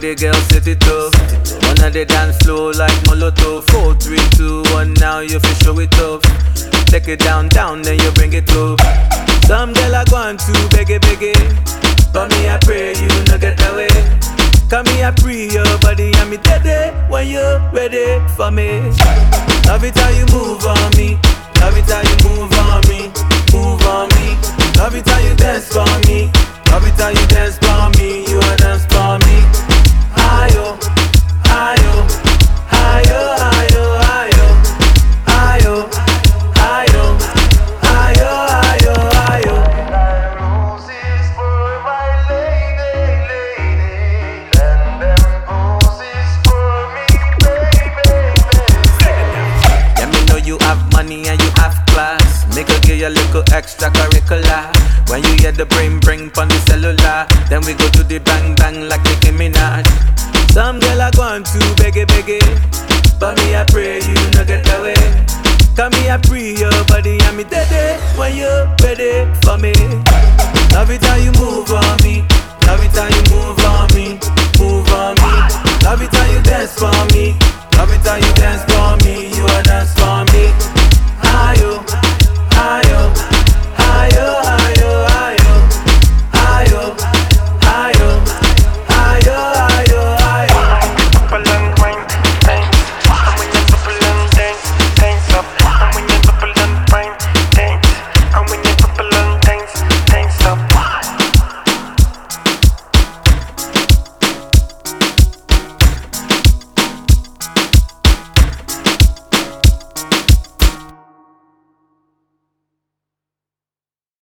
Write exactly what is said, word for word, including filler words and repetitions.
the girls set it up. One of the dance floor like Molotov. Four, three, two, one. Now you fi show it up. Take it down, down, then you bring it up. Some girl I want to beg it, beg it. But me I pray you no get away. Come me I pray your body and me dead when you're ready for me. Love it how you move on me. Love it how you move on me. Move on me. Love it how you dance for me. Love it how you dance for me. You a dance for me. Ayo, ayo, ayo, ayo, ayo, ayo, ayo, ayo, ayo, ayo. Roses for my lady, lady, and them roses for me, baby, baby. Let me know you have money and you have class. Make her give you a little extracurricular. When you hear the brain bring pon the cellular, then we go to the bang bang like Nicki Minaj. Some girl I want to beg it, beg it, but me I pray you no get away. Come me I pray your body and me dead when you're ready for me. Love it how you move on me.